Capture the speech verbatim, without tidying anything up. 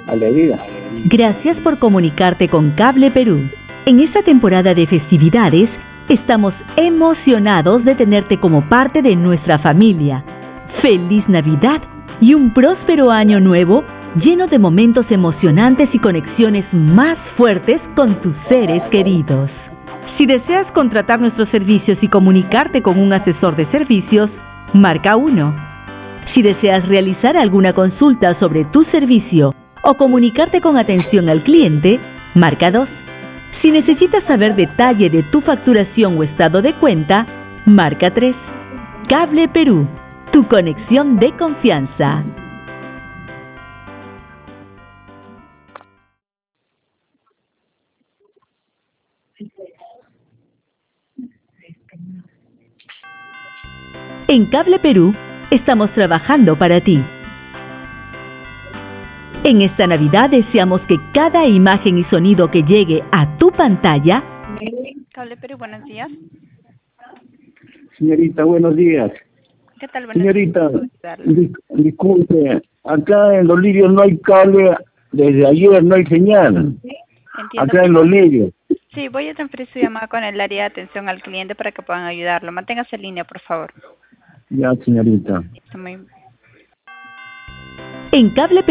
a la herida. Gracias por comunicarte con Cable Perú. En esta temporada de festividades, estamos emocionados de tenerte como parte de nuestra familia. ¡Feliz Navidad y un próspero año nuevo lleno de momentos emocionantes y conexiones más fuertes con tus seres queridos! Si deseas contratar nuestros servicios y comunicarte con un asesor de servicios, marca uno. Si deseas realizar alguna consulta sobre tu servicio o comunicarte con atención al cliente, marca dos. Si necesitas saber detalle de tu facturación o estado de cuenta, marca tres. Cable Perú, tu conexión de confianza. En Cable Perú, estamos trabajando para ti. En esta Navidad deseamos que cada imagen y sonido que llegue a tu pantalla... Cable Perú, buenos días. Señorita, buenos días. ¿Qué tal? Buenos Señorita, días. dis disculpe, acá en Los Lirios no hay cable, desde ayer no hay señal. Entiendo. Acá en Los Lirios. Sí, voy a transferir su llamada con el área de atención al cliente para que puedan ayudarlo. Manténgase en línea, por favor. Ya, señorita. Está muy... En Cable